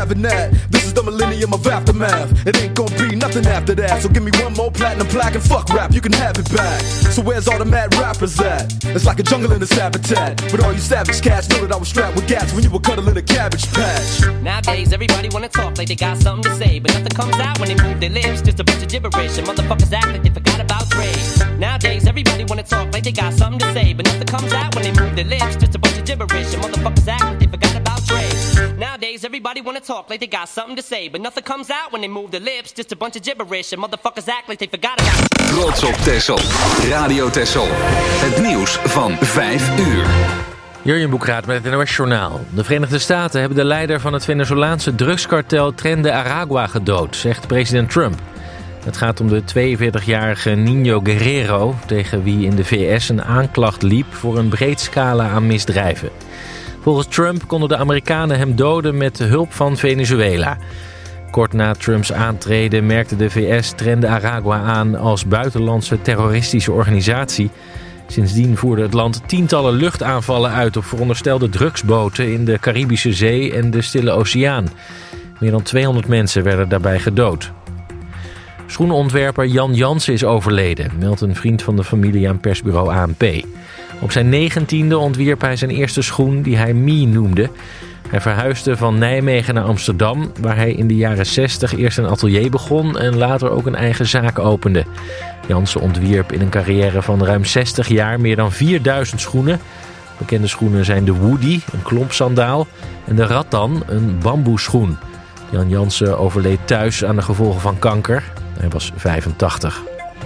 having that. This is the millennium of aftermath. It ain't gonna be nothing after that. So give me one more platinum plaque and fuck rap, you can have it back. So where's all the mad rappers at? It's like a jungle in this habitat. But all you savage cats know that I was strapped with gats when you were cuddling a cabbage patch. Nowadays everybody wanna talk like they got something to say, but nothing comes out when they move their lips. Just a bunch of gibberish and motherfuckers act like they forgot about Dre. Nowadays everybody wanna talk like they got something to say, but nothing comes out when they move their lips. Just a bunch of gibberish and motherfuckers act like they forgot about Dre. Nowadays everybody wanna talk like they got something to say, but nothing comes out when they move their lips. Just a bunch of gibberish and motherfuckers act like they forgot about Dre. Trots op Texel. Radio Texel. Het nieuws van 5 uur. Jurjen Boekraat met het NOS Journaal. De Verenigde Staten hebben de leider van het Venezolaanse drugskartel Tren de Aragua gedood, zegt president Trump. Het gaat om de 42-jarige Niño Guerrero, tegen wie in de VS een aanklacht liep voor een breed scala aan misdrijven. Volgens Trump konden de Amerikanen hem doden met de hulp van Venezuela. Kort na Trumps aantreden merkte de VS Tren de Aragua aan als buitenlandse terroristische organisatie. Sindsdien voerde het land tientallen luchtaanvallen uit op veronderstelde drugsboten in de Caribische Zee en de Stille Oceaan. Meer dan 200 mensen werden daarbij gedood. Schoenenontwerper Jan Jansen is overleden, meldt een vriend van de familie aan persbureau ANP. Op zijn 19e ontwierp hij zijn eerste schoen die hij Mie noemde. Hij verhuisde van Nijmegen naar Amsterdam, waar hij in de jaren 60 eerst een atelier begon en later ook een eigen zaak opende. Jansen ontwierp in een carrière van ruim 60 jaar meer dan 4000 schoenen. Bekende schoenen zijn de Woody, een klompsandaal, en de Rattan, een bamboeschoen. Jan Jansen overleed thuis aan de gevolgen van kanker. Hij was 85.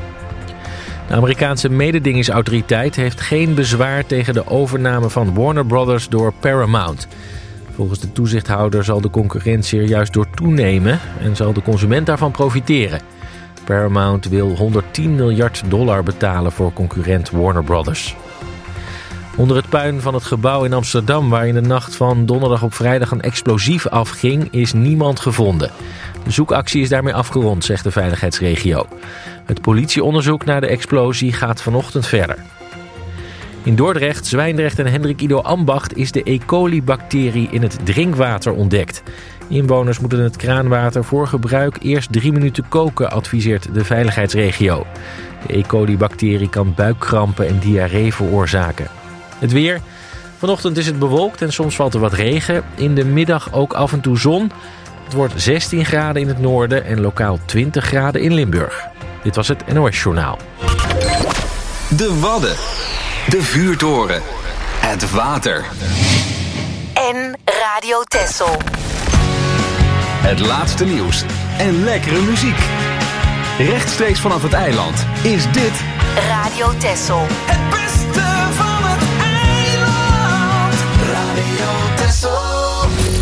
De Amerikaanse mededingingsautoriteit heeft geen bezwaar tegen de overname van Warner Brothers door Paramount. Volgens de toezichthouder zal de concurrentie er juist door toenemen en zal de consument daarvan profiteren. Paramount wil $110 miljard betalen voor concurrent Warner Brothers. Onder het puin van het gebouw in Amsterdam, waar in de nacht van donderdag op vrijdag een explosief afging, is niemand gevonden. De zoekactie is daarmee afgerond, zegt de veiligheidsregio. Het politieonderzoek naar de explosie gaat vanochtend verder. In Dordrecht, Zwijndrecht en Hendrik Ido Ambacht is de E. coli-bacterie in het drinkwater ontdekt. Inwoners moeten het kraanwater voor gebruik eerst 3 minuten koken, adviseert de veiligheidsregio. De E. coli-bacterie kan buikkrampen en diarree veroorzaken. Het weer. Vanochtend is het bewolkt en soms valt er wat regen. In de middag ook af en toe zon. Het wordt 16 graden in het noorden en lokaal 20 graden in Limburg. Dit was het NOS Journaal. De Wadden. De vuurtoren. Het water. En Radio Texel. Het laatste nieuws en lekkere muziek. Rechtstreeks vanaf het eiland is dit Radio Texel. Het beste van het eiland. Radio Texel.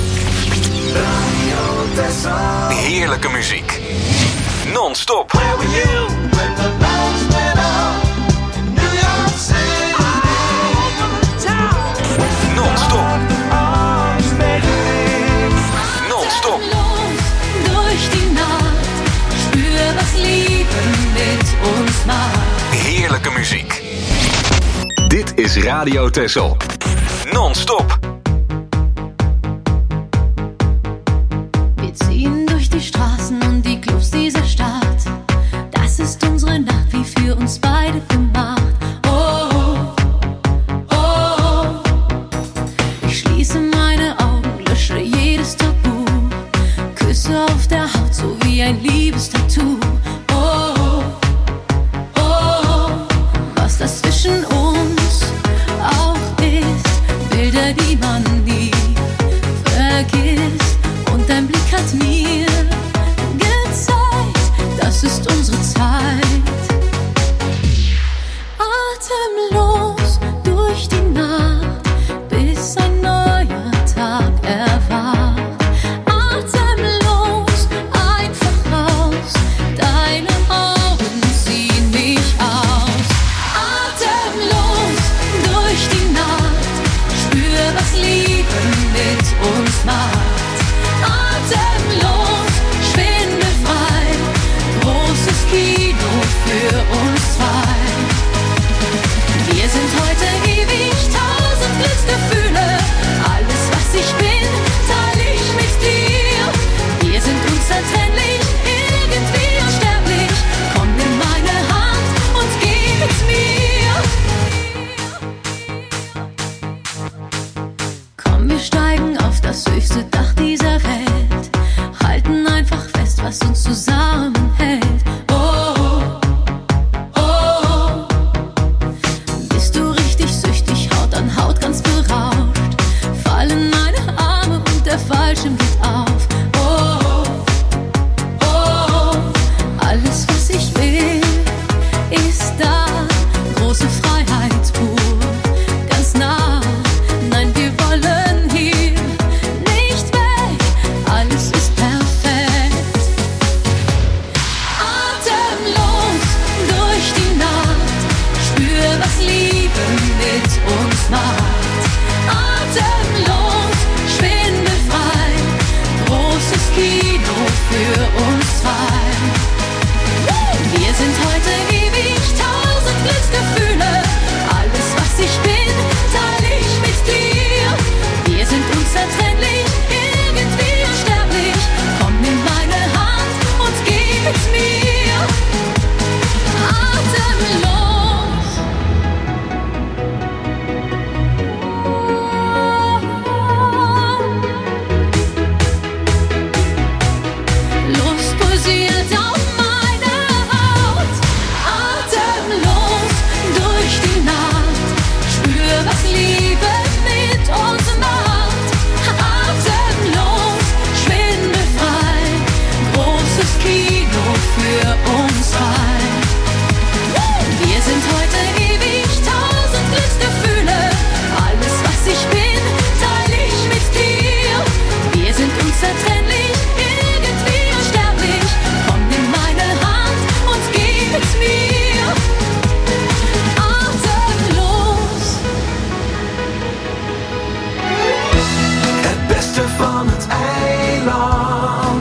Radio Texel. heerlijke muziek. Non-stop. Where were you when the lights went out in New York City? Non-stop. Non-stop. Durch die Nacht, spür was Liebe mit uns macht. Heerlijke muziek. Dit is Radio Texel. Non-stop. Wir ziehen durch die Straßen und die Clubs dieser Stadt. Das ist unsere Nacht, wie für uns beide gemacht. Oh, oh, oh. Ich schließe meine Augen, lösche jedes Tabu. Küsse auf der Haut, so wie ein Liebestattoo. Oh, oh, oh. Was das zwischen uns auch ist, Bilder, die man Bildschirm geht auf. Oh, oh, alles was ich will ist da. Große Freiheit pur, ganz nah. Nein, wir wollen hier nicht weg. Alles ist perfekt. Atemlos durch die Nacht, spür, was Liebe mit uns macht. Atemlos, schwindelfrei, großes Kino für uns zwei. Wir sind heute ewig, 1000 Glücksgefühle. Alles, was ich bin, teile ich mit dir. Wir sind unzertrennlich, irgendwie unsterblich. Komm, nimm meine Hand und geh mit mir. Atemlos. Lust pulsiert auf meine Haut. Atemlos durch die Nacht, spür, was Liebe mit uns macht. Atemlos, schwindelfrei, großes Kino für uns zwei. Wir sind heute ewig, 1000 Glücksgefühle. Alles, was ich bin, teile ich mit dir. Wir sind unzertrennlich, irgendwie unsterblich. Komm, nimm meine Hand und geh mit mir. Atemlos. Het beste van het eiland.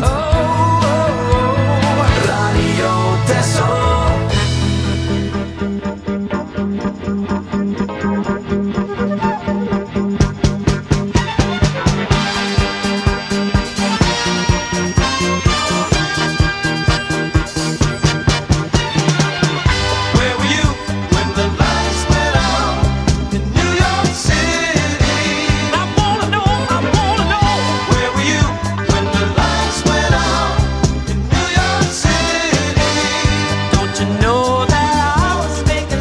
Radio Texel. Where were you when the lights went out in New York City? I wanna know. Where were you when the lights went out in New York City? Don't you know that I was making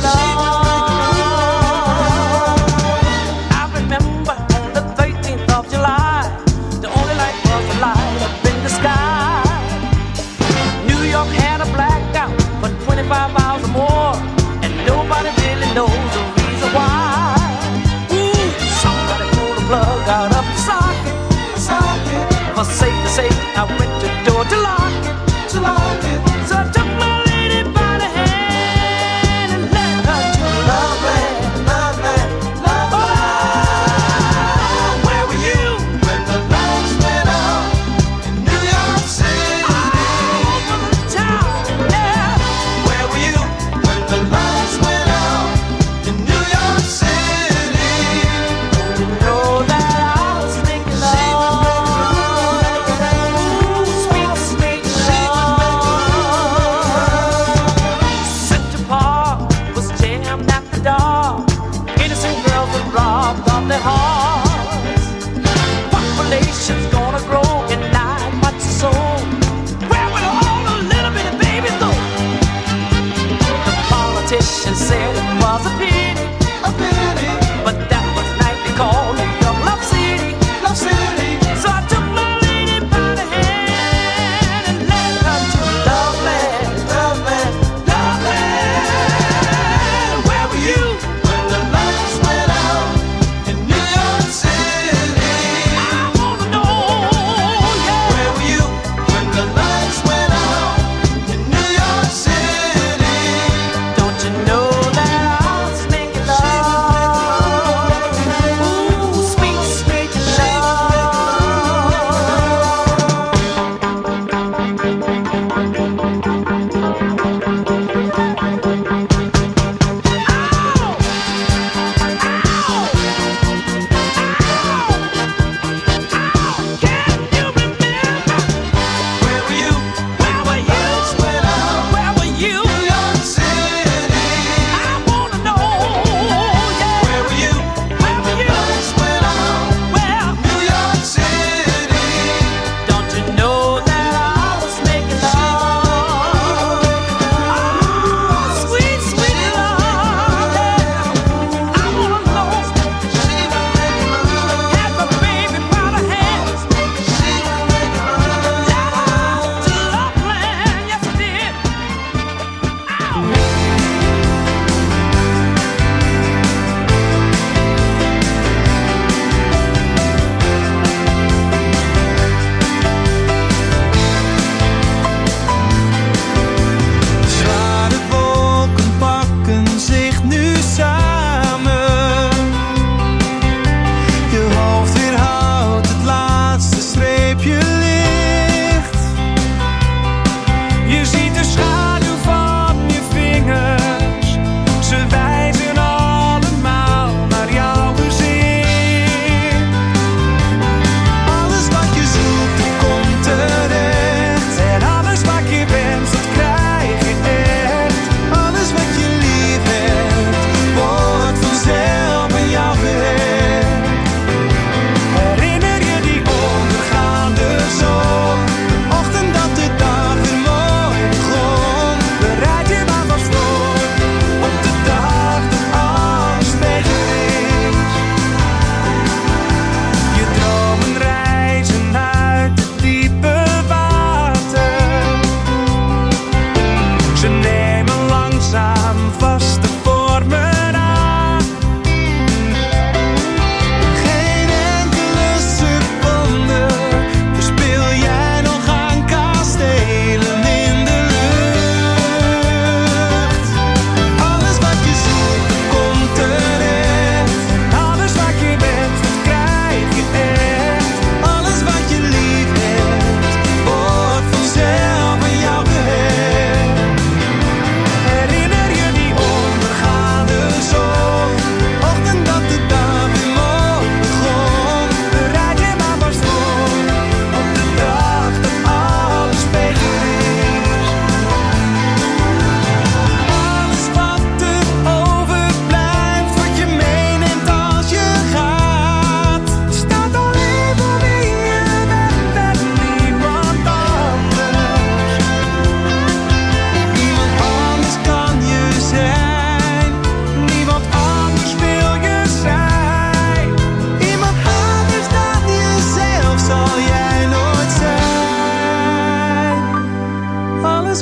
love? I remember on the 13th of July, the only light was a light up in the sky. New York had a blackout for 25 hours or more, and nobody really knows the reason why. Ooh, somebody pulled the plug out of the socket. For safe to say, I went to the door to lock it. So I took my lady by the hand and led her to Loveland. Where were you when the lights went out in New York City? Where were you when the lights went out in New York City? Don't you know that I was making love?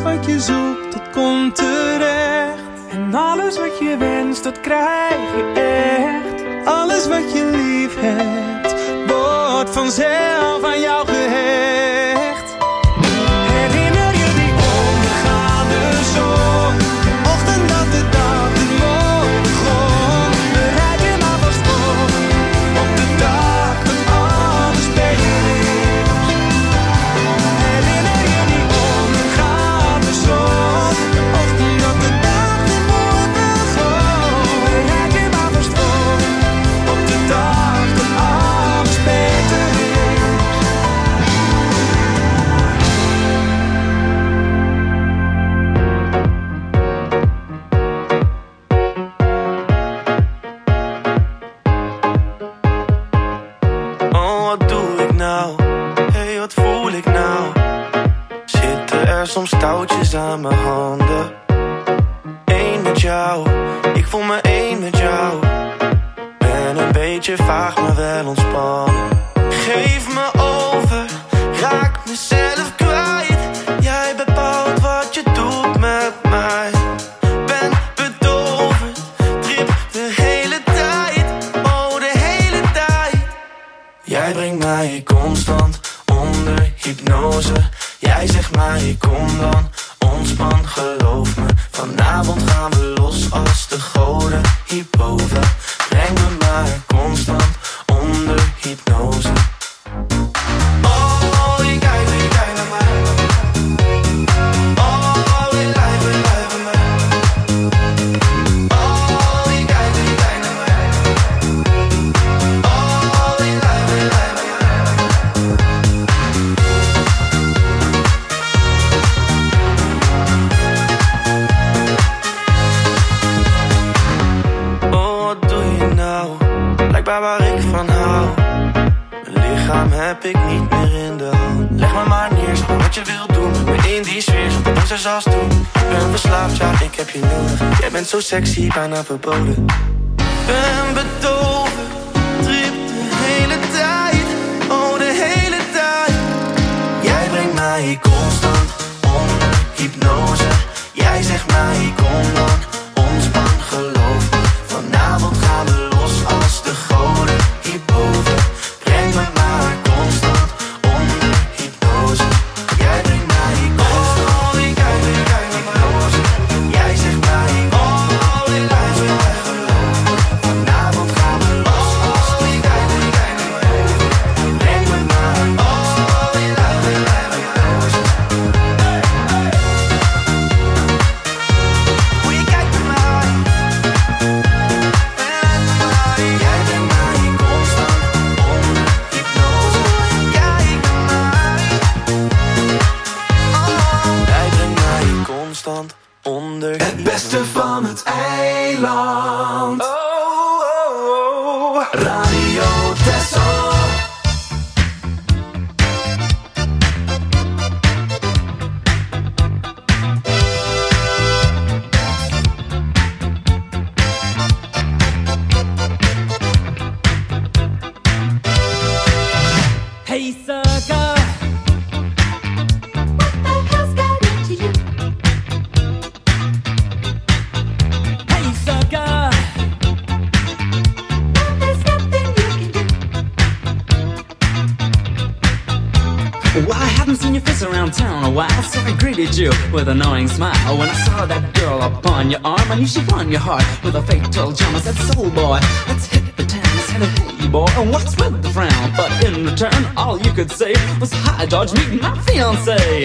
wat je zoekt, dat komt terecht. En alles wat je wenst, dat krijg je echt. Alles wat je lief hebt, wordt vanzelf aan jou gehecht. Herinner je die ondergaande zon, de ochtend dat de dag de morgen begon. Bereid je maar vast voor, op de dag dat alles beter is. Herinner je die ondergaande zon, de ochtend dat de dag de morgen begon. Bereid je maar vast voor, op de dag dat alles beter is. Oh, wat doe ik nou? Hey, wat voel ik nou? Zitten er soms touwtjes aan mijn handen? Eén met jou, ik voel me één met jou. Ben een beetje vaag, maar wel ontspannen. Geef me over, raak mezelf kwijt. Jij bepaalt wat je doet met mij. Ben bedoverd, trip de hele tijd. Oh, de hele tijd. Jij brengt mij constant onder hypnose. Jij zegt mij, kom dan, ontspan, geloof me. Vanavond gaan we los als de goden hierboven. Breng me maar constant onder hypnose. Oh, je kijkt naar mij. Oh, je lijf van mij. Oh, je kijkt naar mij. Oh, je lijf van mij. Oh, wat doe je nou? Blijkbaar waar ik van hou. Mijn lichaam heb ik niet meer in de hand. Leg me maar neer, zeg wat je wilt doen. Met me in die sfeer, zo dat ik zoals doen. Ik ben verslaafd, ja, ik heb je nodig. Jij bent zo sexy, bijna verboden. Ben bedoverd, trip de hele tijd. Oh, de hele tijd. Jij brengt mij constant onder hypnose. Jij zegt mij, kom dan, ontspan, geloof me. Vanavond gaan we los als de goden hierboven. Breng me maar constant onder hypnose. Jij brengt mij constant. Oh, je kijkt naar hypnose. Jij zegt mij, oh, je lijf van mij, geloof me. Vanavond gaan we los als de goden hierboven. Breng me maar, oh, je lijf van mij, hypnose. Hoe je kijkt naar mij. Jij brengt mij constant onder hypnose. Kijk naar mij. Oh. Jij brengt mij constant onder het beste van het eiland. Oh, oh, oh. Radio Texel. Hey, sucker. What the hell's got into you? Hey, sucker. There's nothing you can do. Well, I haven't seen your face around town a while, so I greeted you with an knowing smile. When I saw that girl upon your arm, I knew she won your heart with a fatal charm. I said, soul boy, let's hit the town. I said, hey boy, and what's with the frown? But in return, all you could say was, hi George, meet my fiancé.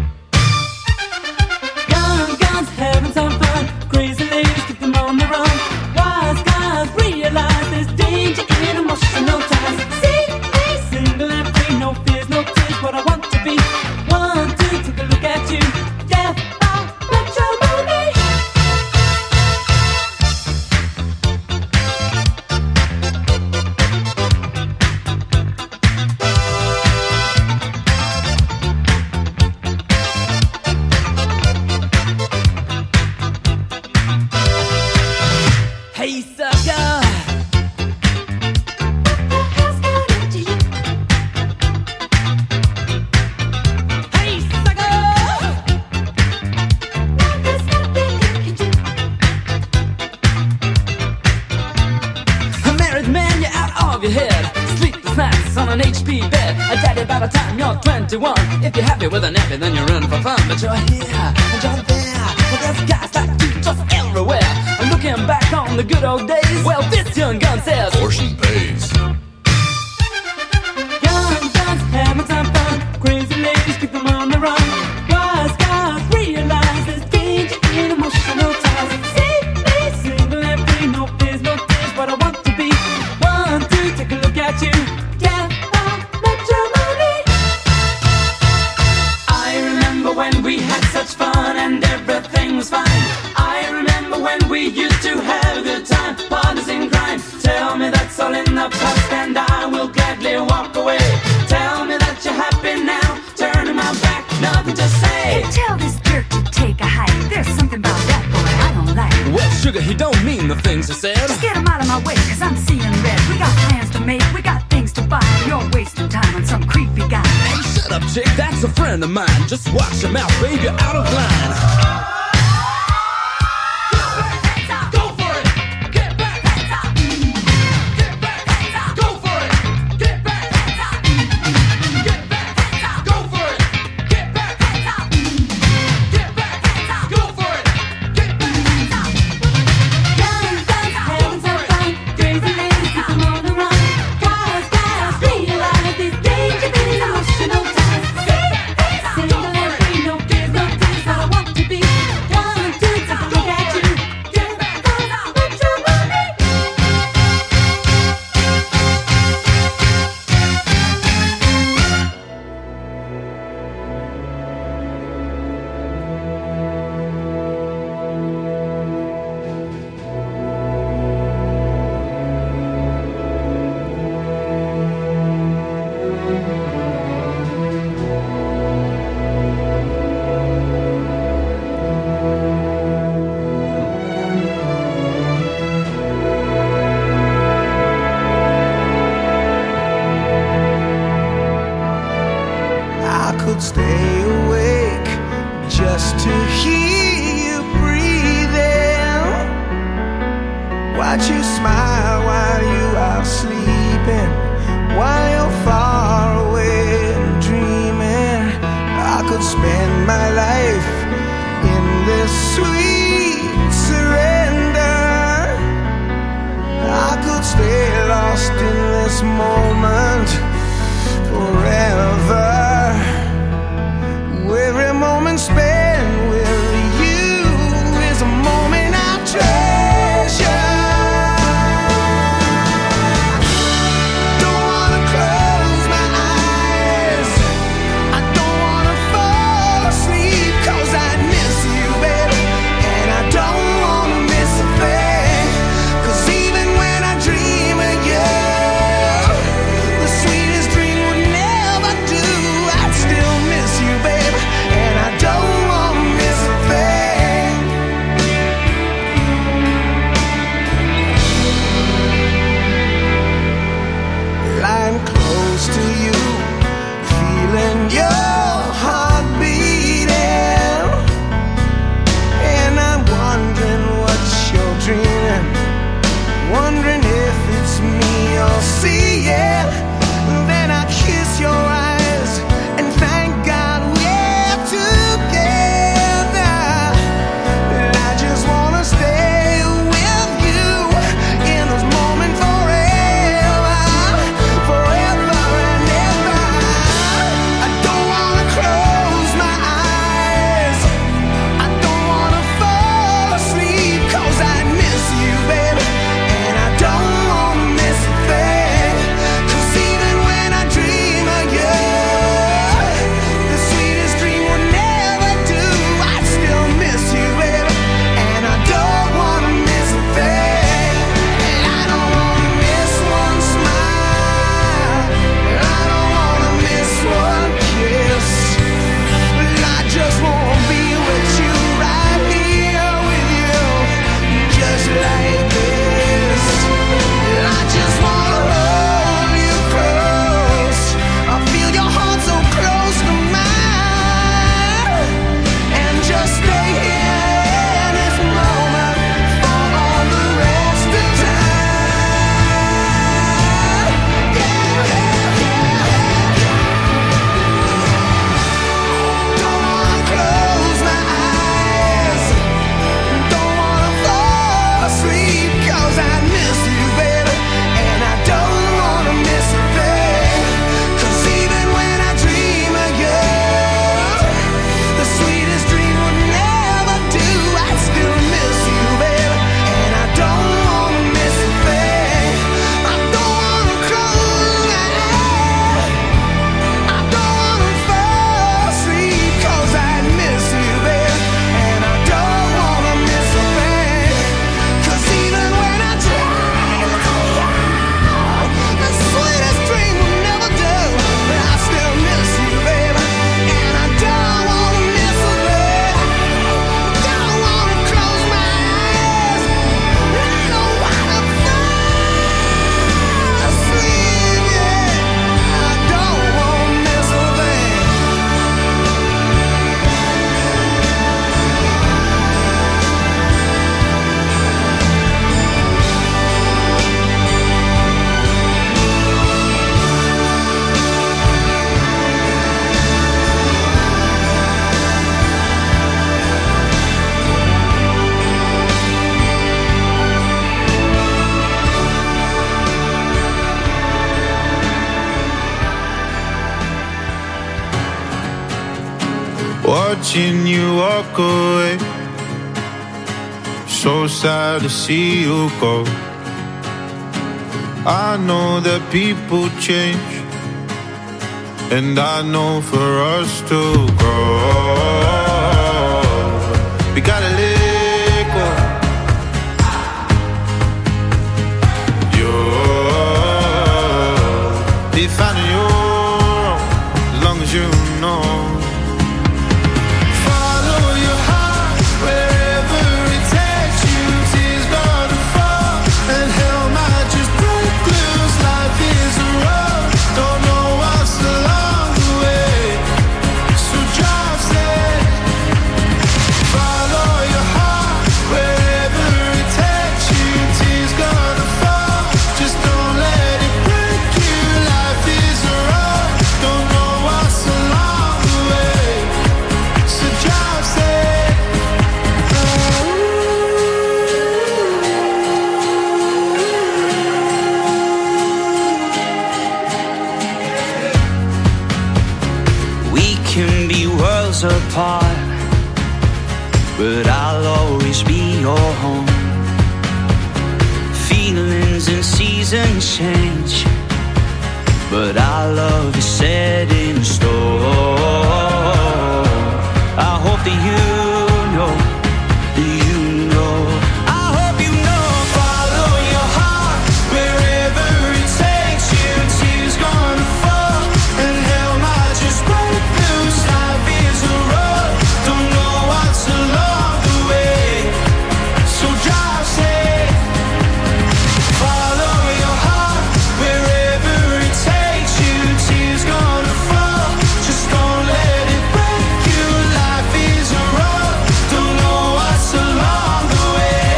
Guns, having some fun. Crazy ladies, keep them on the run. Wise guys realize there's danger in emotional ties. See me single and free, no fears, no tears. What I want to be. 1, 2, take a look at you. Death by matrimony. time you're 21. If you're happy with a nappy, then you're in for fun. But you're here and you're there. Well, there's guys like you just everywhere. And looking back on the good old days, well, this young gun says portion pays. Young guns having some fun. Crazy ladies keep them on the run. Wise guys realize there's danger in emotional ties. See me single and free, no fears, no tears. But I want to be one to take a look at you. Yeah, matrimony. I remember when we had such fun and everything was fine. I remember when we used to have a good time, partners in crime. Tell me that's all in the past and I will gladly walk away. Tell me that you're happy now, turning my back, nothing to say. Hey, tell this jerk to take a hike. There's something about that boy I don't like. Well, sugar, he don't mean the things he said. Just get him out of my way, cause I'm seeing red. We got plans to make, we got things to buy. You're wasting time on some creepy guy. Hey, shut up, chick, that's a friend of mine. Just watch your mouth, babe, you're out of line. Don't wanna cry. watching you walk away. So sad to see you go. I know that people change, and I know for us to grow, we gotta let go. You'll be finding your own, as long as you know. Apart, but I'll always be your home. Feelings and seasons change, but our love is set in stone. I hope that you know, I hope you know. Follow your heart wherever it takes you. Tears gonna fall and hell might just break loose. Life is a road, don't know what's along the way, so drive safe. Follow your heart wherever it takes you. Tears gonna fall, just don't let it break you. Life is a road, don't know what's along the way.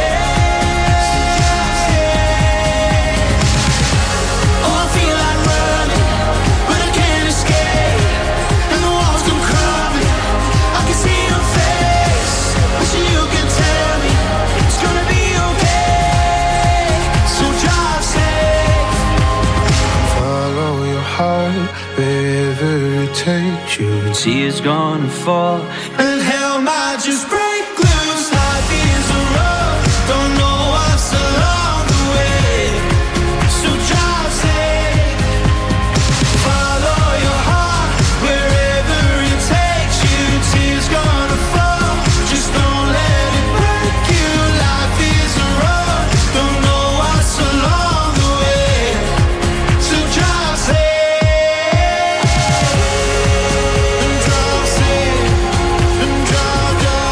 Oh, I feel like running, but I can't escape, and the walls come crumbling. I can see your face, wishing you could tell me it's gonna be okay. So drive safe. Follow your heart wherever it takes you. Tears gonna fall and hell might just break loose. Life is a road, don't know what's along the way, so drive safe. Follow your heart wherever it takes you. Tears gonna fall, just don't let it break you. Life is a road, don't know what's along the way, so drive safe. And drive safe, and drive,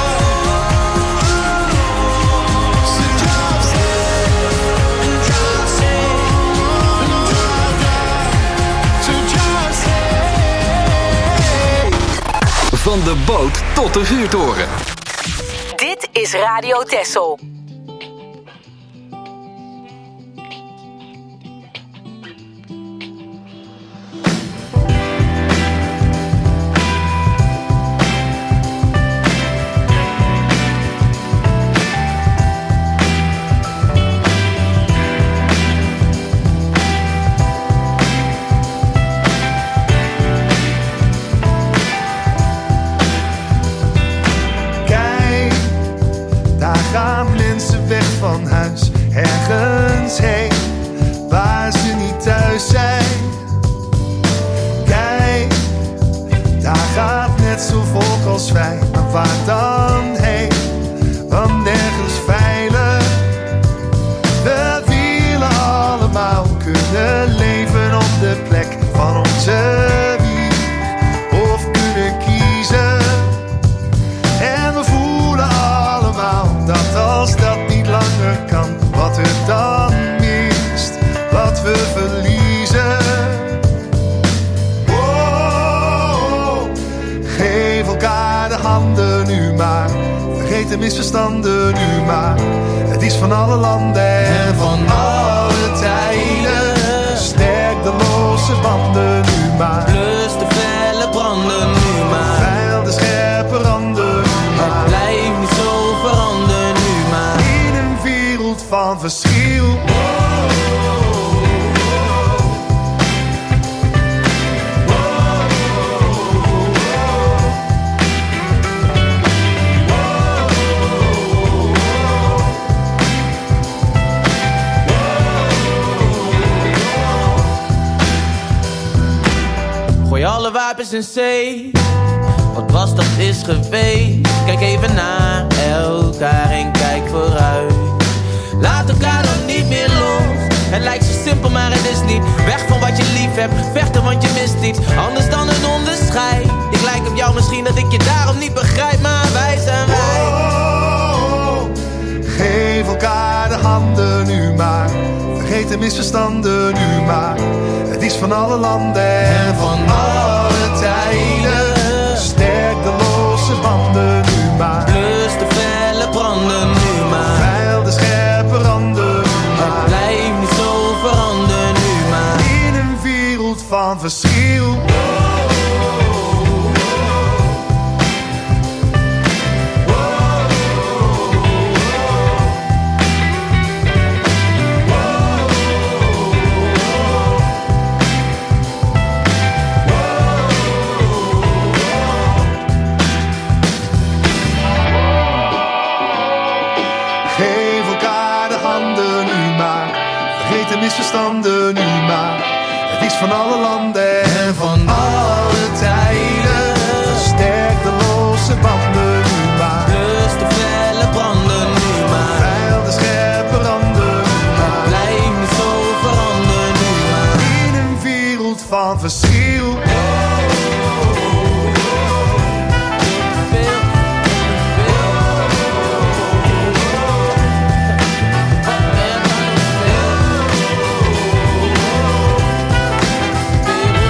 so drive safe, and drive safe, and drive, so drive safe. Van de boot tot de vuurtoren. Dit is Radio Texel. Kijk, daar gaan mensen weg van huis, ergens heen, waar ze niet thuis zijn. Kijk, daar gaat net zo volk als wij, maar waar dan heen? Want nergens veilig. We willen allemaal kunnen leven op de plek van onze wieg, of kunnen kiezen. En we voelen allemaal dat als dat niet langer kan, wat er dan mist, wat we verliezen. Oh, geef elkaar de handen nu maar, vergeet de misverstanden nu maar. Het is van alle landen en van alle tijden. Sterk de losse banden nu maar. Plus de felle branden nu maar. Veil de scherpe randen nu maar. Het blijft niet zo veranderen nu maar. In een wereld van verschil. slaap is een zee. Wat was dat is geweest. Kijk even naar elkaar en kijk vooruit. Laat elkaar dan niet meer los. Het lijkt zo simpel maar het is niet. Weg van wat je lief hebt, vechten want je mist iets. Anders dan een onderscheid. Ik lijk op jou misschien dat ik je daarom niet begrijp. Maar wij zijn wij. Geef elkaar de handen nu maar. Vergeet de misverstanden nu maar. Het is van alle landen en van alle tijden. Sterk de losse banden nu maar. Plus de felle branden nu maar. Veil de scherpe randen nu maar. Blijf niet zo veranderen nu maar. In een wereld van verschil. Misverstanden nu maar. Het is van alle landen en van alle tijden. Sterk de losse banden nu maar. Dus de felle branden nu maar. Veil de scherpe randen nu maar. Blijf niet zo veranderen nu maar. In een wereld van verschil. Veel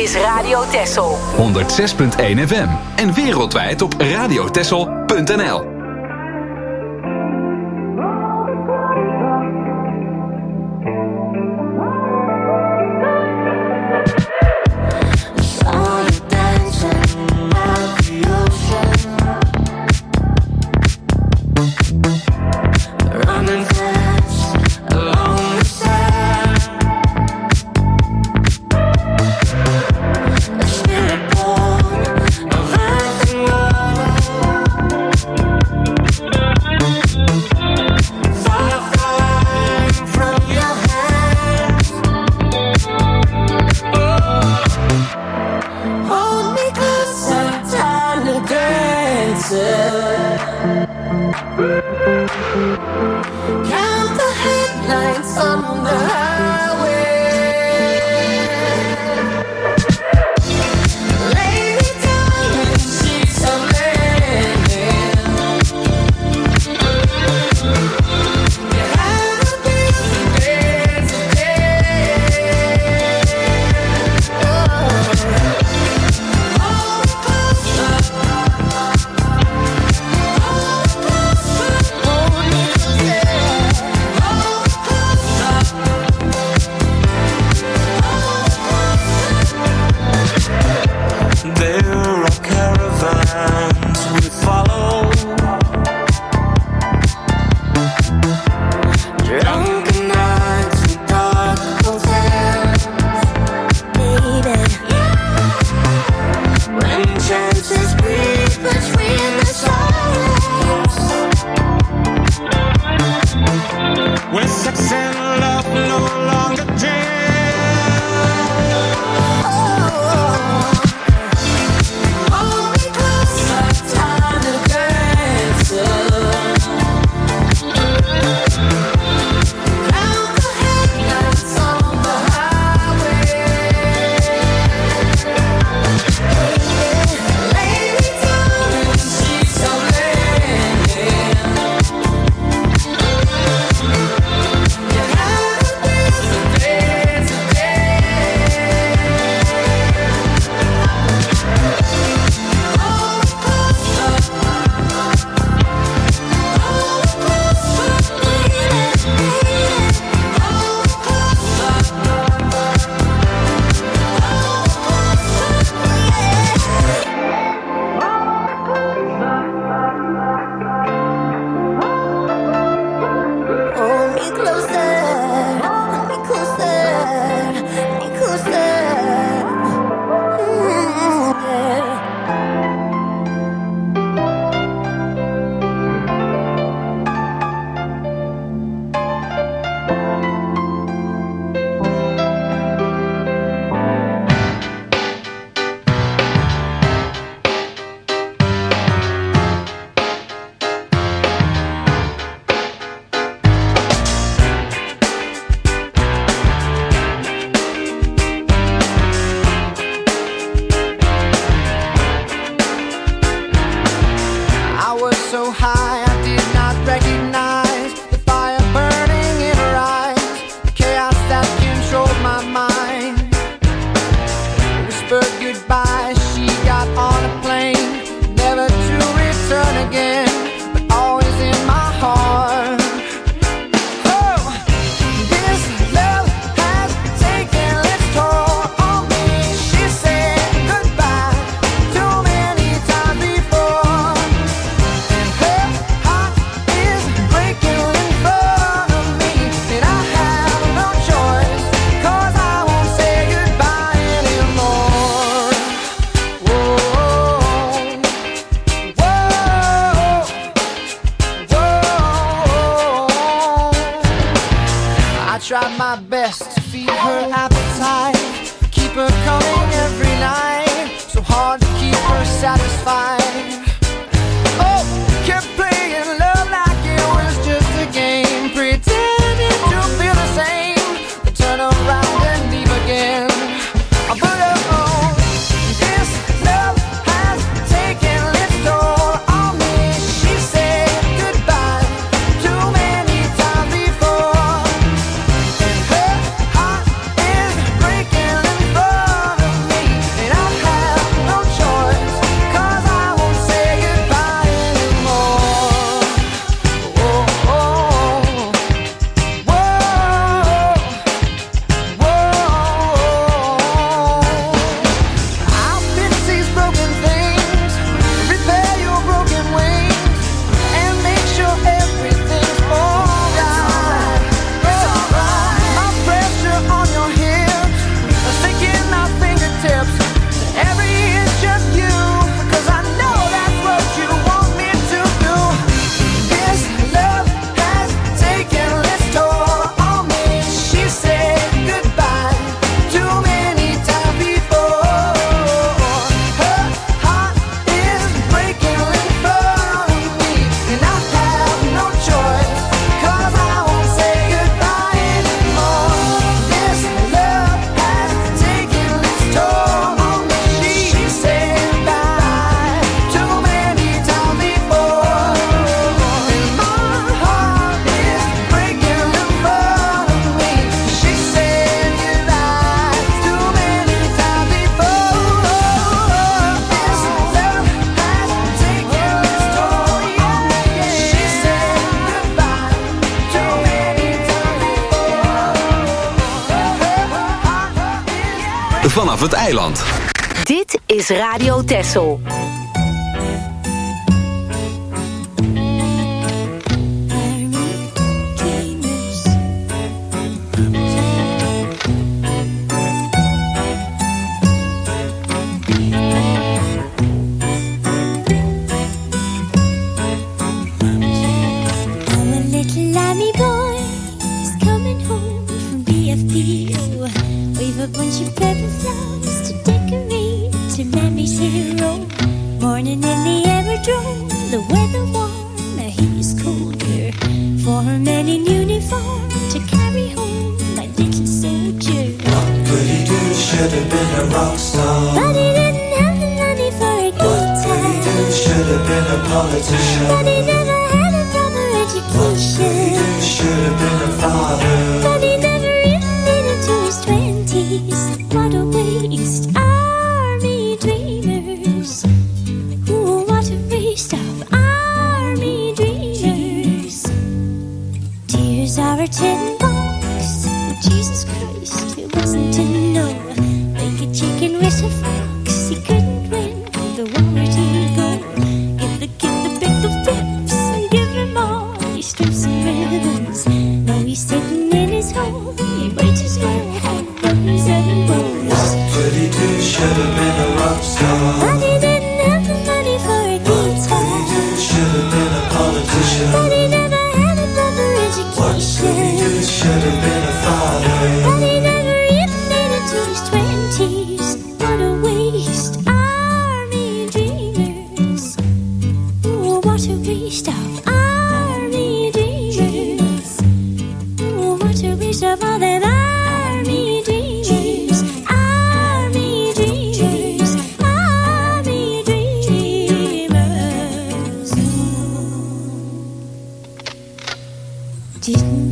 is Radio Texel. 106.1 FM en wereldwijd op radiotexel.nl. try my best to feed her appetite, keep her coming every night, so hard to keep her satisfied. Oh, kept playing love like it was just a game, pretending to feel the same, then turn around and leave again. But oh, this love has taken its toll on me. She said goodbye too many times before, and her heart is breaking in front of me. vanaf het eiland. Dit is Radio Texel. A bunch of purple flowers to decorate to Mammy's hero. Morning in the aerodrome, the weather warm, the heat is colder. For a man in uniform to carry home my little soldier. What could he do? Should have been a rock star. But he didn't have the money for a guitar. What could he do? Should have been a politician. But he never had a proper education. What could he do? Should have been a father. But he never even made it to his 20s. What a waste, army dreamers. Ooh, what a waste of army dreamers. Tears are a tin box. Jesus Christ, it wasn't to know. Like a chicken with a fox, he couldn't win the war. Where'd he go? Give the big the fips and give him all these strips and ribbons. Now he's sitting in his home, he might as well have buttons and bows. What could he do? Should have been a rock star. But he didn't have the money for a guitar. What could he do? Should have been a politician. But he never had a proper education. What could he do? Should have been a father. But he never even made it to his 20s. What a waste, army dreamers. Ooh, what a waste of army dreamers. Ooh, what a waste of all them army dreamers. Army dreamers. Army dreamers. Didn't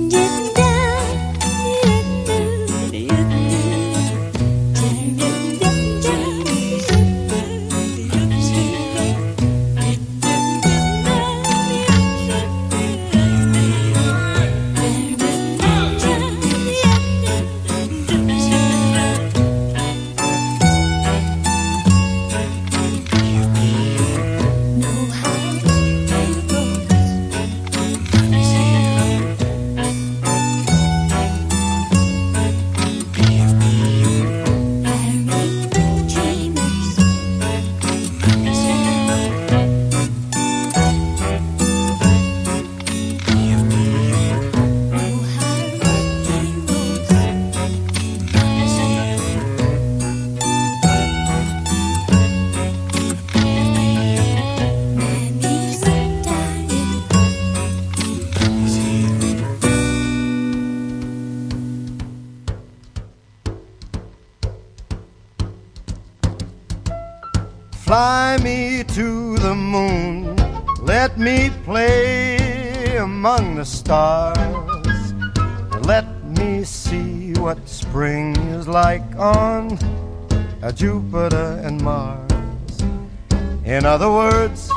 Fly me to the moon, let me play among the stars, let me see what spring is like on Jupiter and Mars. In other words,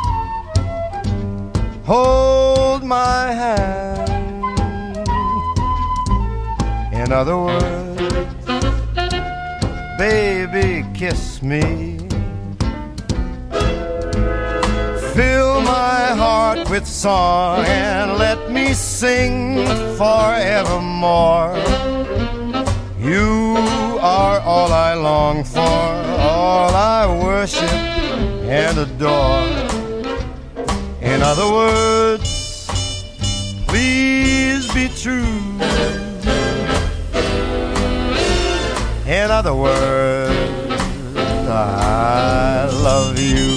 hold my hand. In other words, baby, kiss me. Fill my heart with song and let me sing forevermore. You are all I long for, all I worship and adore. In other words, please be true. In other words, I love you.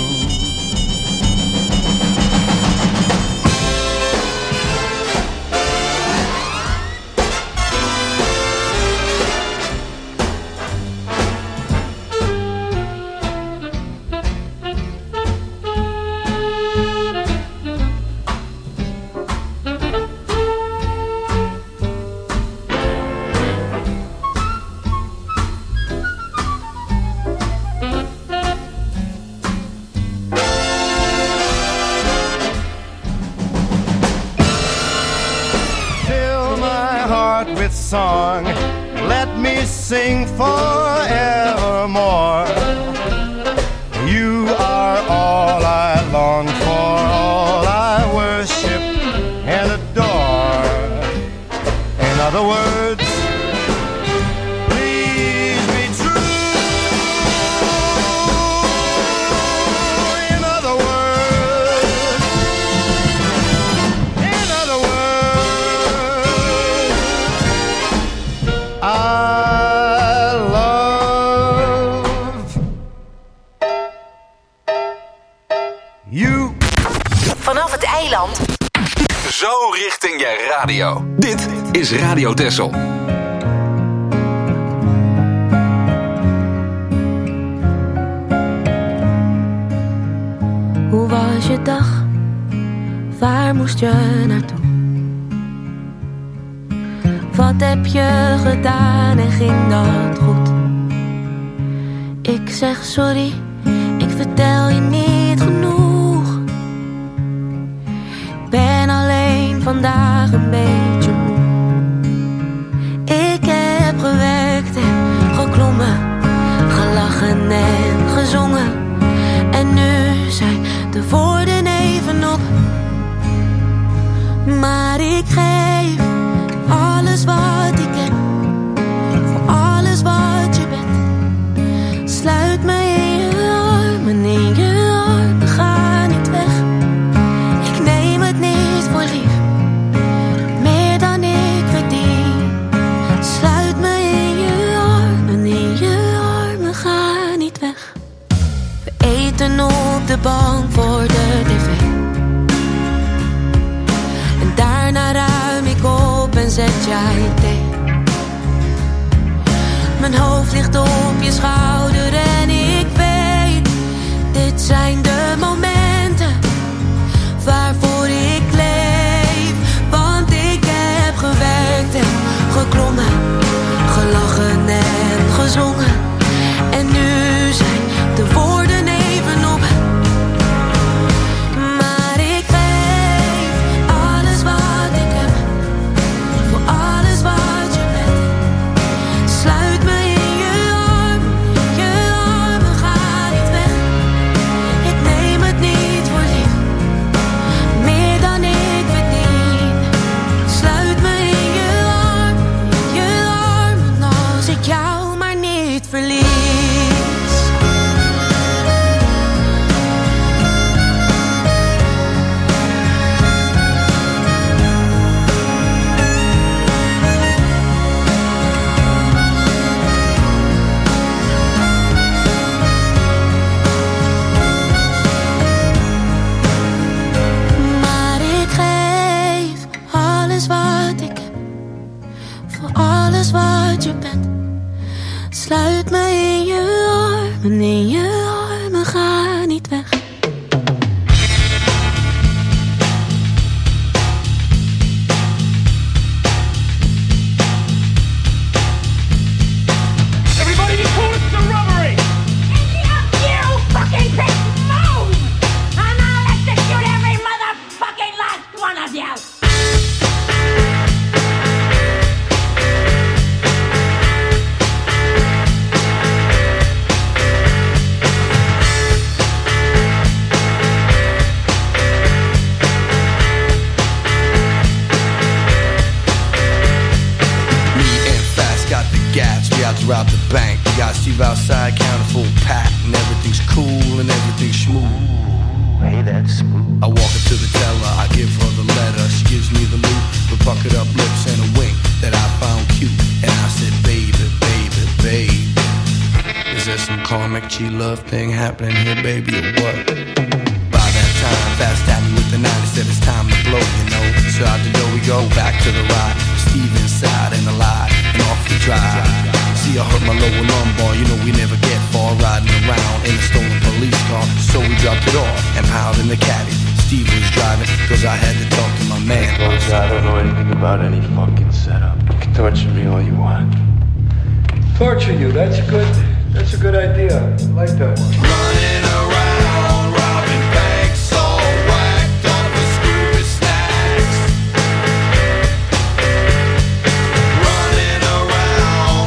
Song let me sing forevermore. You are all I long for, all I worship and adore. In other words, please be true. In other words, I love you. Vanaf het eiland. Zo richting je radio. Dit is Radio Texel. Hoe was je dag? Waar moest je naartoe? Wat heb je gedaan en ging dat goed? Ik zeg sorry, ik vertel je niet genoeg. Ben alleen vandaag een beetje moe. Ik heb gewerkt en geklommen, gelachen en gezongen. En nu zijn de woorden even op. Maar ik geef alles wat ik heb, voor alles wat je bent. Sluit me in je armen, in je armen, ga niet weg. Ik neem het niet voor lief, meer dan ik verdien. Sluit me in je armen, ga niet weg. We eten op de bank voor de tv. En daarna ruim ik op en zet jij thee. Mijn hoofd ligt op je schouder en ik weet, dit zijn de momenten waarvoor ik leef. Want ik heb gewerkt en geklommen, gelachen en gezongen. En nu zijn de woorden even op. Maar ik geef alles wat ik heb, voor alles wat je bent. Sluit me in je armen, ga niet weg. Ik neem het niet voor lief, meer dan ik verdien. Sluit me in je armen, als ik jou maar niet verlies. Maar ik geef alles wat ik heb, voor alles wat je bent. Sluit me in je armen, ga niet weg. Everybody be cool, it's a robbery! You fucking bitch, move! And I'll execute every motherfucking last one of you! To rob the bank, we got Steve outside, count a full pack, and everything's cool and everything's smooth. Hey, that's smooth. I walk up to the teller, I give her the letter, she gives me the loot, with puckered up lips and a wink that I found cute, and I said, baby, baby, baby, is there some karmic G-love thing happening here, baby, or what? By that time, fast at me with the 90, said it's time to blow, you know, so out the door we go, back to the ride, Steve inside and alive, and off we drive. See, I hurt my lower lumbar, you know we never get far riding around in a stolen police car. So we dropped it off and piled in the caddy. Steve was driving, cause I had to talk to my man. Folks, I don't know anything about any fucking setup. You can torture me all you want. Torture you, that's a good idea. I like that one. Running around, robbing banks, all whacked up with stupid snacks. Running around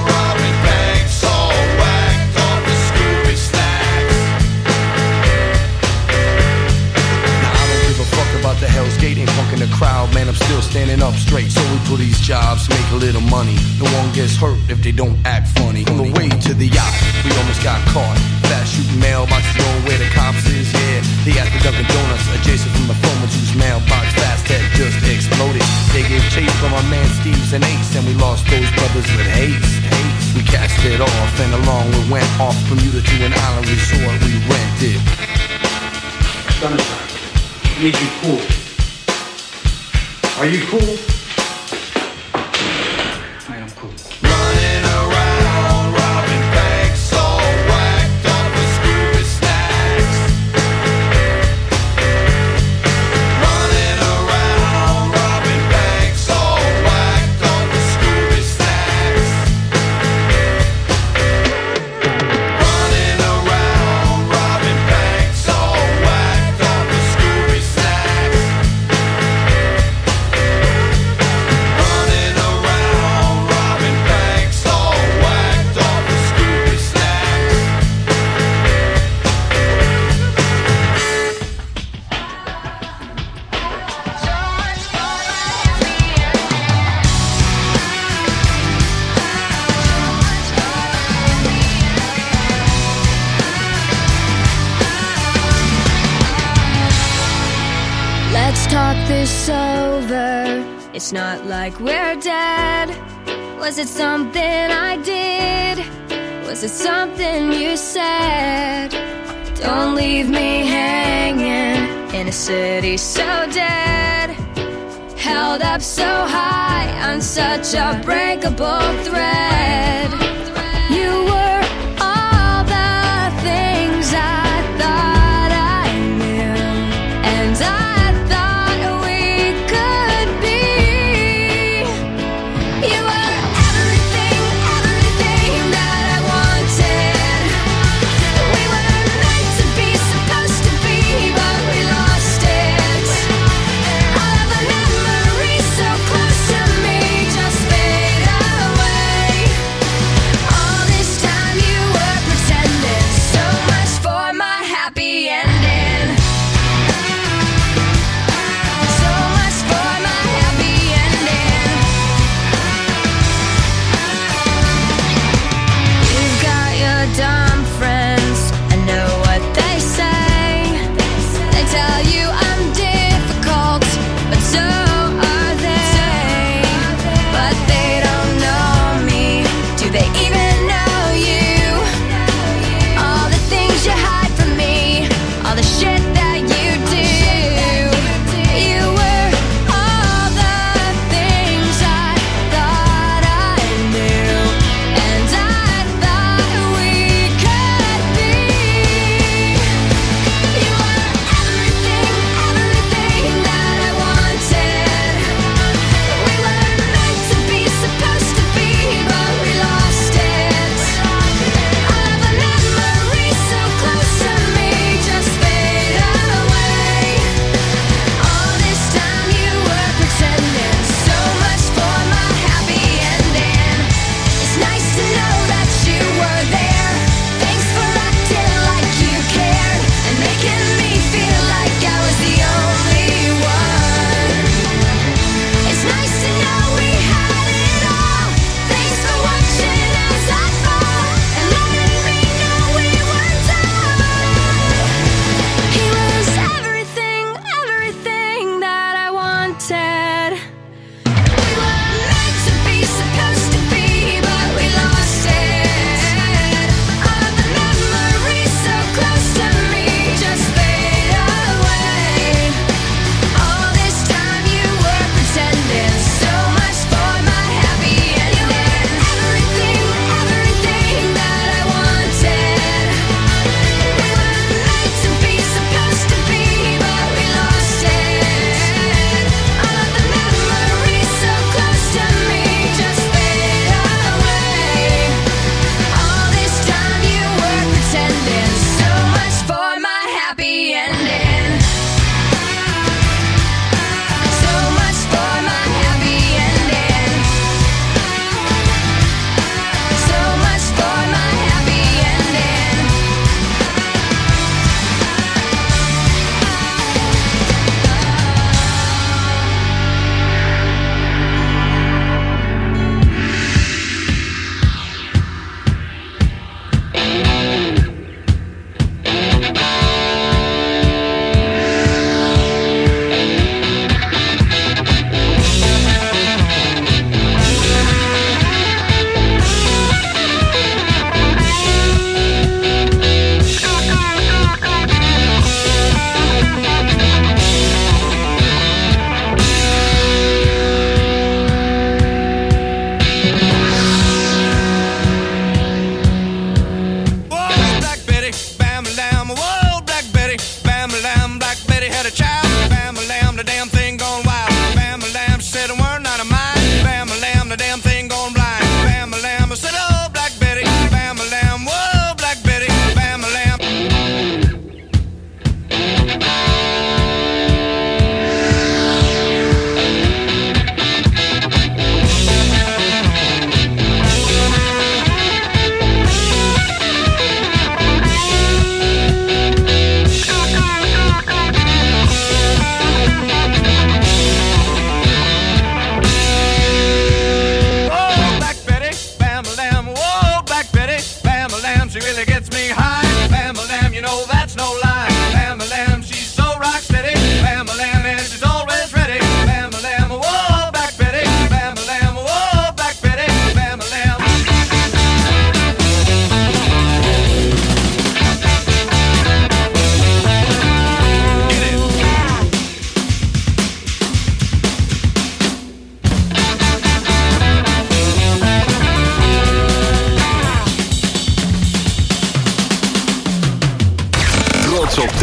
money. No one gets hurt if they don't act funny. On the way to the yacht, we almost got caught. Fast shooting mailboxes on where the cops is, yeah. They asked the Dunkin' Donuts adjacent from the former whose mailbox fast had just exploded. They gave chase from our man Steve's and Ace, and we lost those brothers with haste. We cast it off, and along we went off Bermuda to an island resort we rented. Sunshine, I need you cool. Are you cool? I am cool. Running around, robbing banks, all whacked up with Scooby snacks. Running around, robbing banks, all whacked up with Scooby snacks. Running around, robbing banks, all whacked up with Scooby snacks. Running around, robbing banks, all whacked up with Scooby snacks. Let's talk this over. It's not like we're dead. Was it something I did? Was it something you said? Don't leave me hanging in a city so dead. Held up so high on such a breakable thread. You were all the things I thought I knew, and I thought we could be. You were everything, everything that I wanted. We were meant to be, supposed to be, but we lost it. All of the memories so close to me just fade away.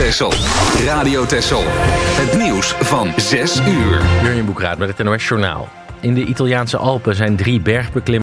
Texel. Radio Texel. Het nieuws van 6 uur. Jurjen Boekraat met het NOS Journaal. In de Italiaanse Alpen zijn 3 bergbeklimmers